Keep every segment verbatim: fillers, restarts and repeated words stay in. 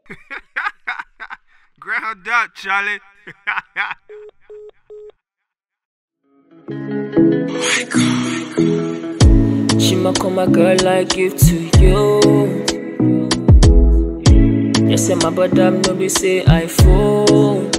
Ground up, Charlie. She ma call my girl like gift to you. You say my brother no be say iPhone.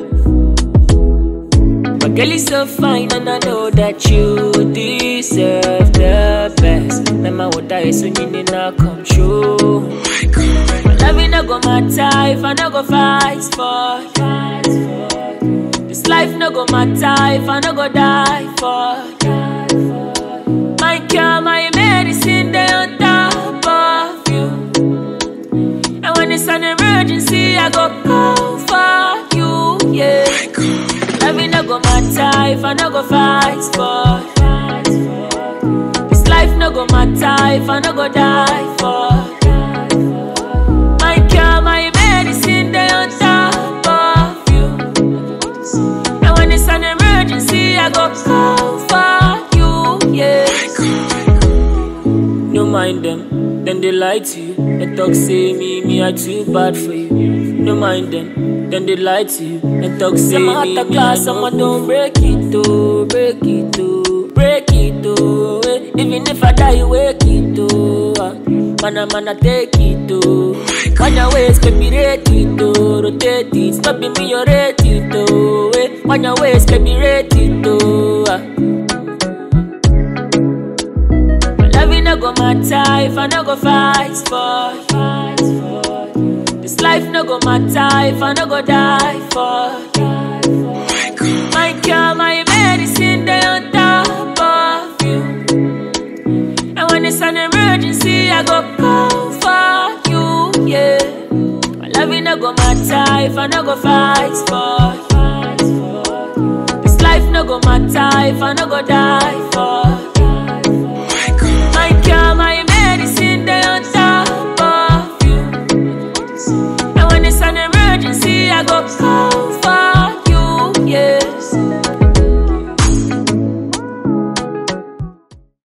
My girl is so fine and I know that you deserve the best. Now my water is when you need not come true. My love no go matter if I no go fight for you. This life no go matter if I no go die for you. My cure, my medicine, they on top of you. And when it's an emergency, I go call for you, yeah. Love no go matter if I no go fight for you. This life no go matter if I no go die for you. My cure, my medicine, they on top of you. And when it's an emergency, I go call for you, yeah. No mind them, then they lie to you. They talk say me, me I too bad for you. No mind them, then they lie to you. They talk say me, me I class, someone don't break it, oh, break it, oh, break it, oh. Eh. Even if I die, you wake it, oh. Ah. Mana mana take it, oh. On your waist, baby, rate it, oh. Rotate it, stop me, you rate it, oh. Eh. On your waist, baby, rate it, oh. Ah. No go matter if I no go fight for you. This life no go matter if I no go die for you. My cure, my medicine, they on top of you. And when it's an emergency, I go call for you, yeah. My love no go matter if I no go fight for you. This life no go matter if I no go die for you.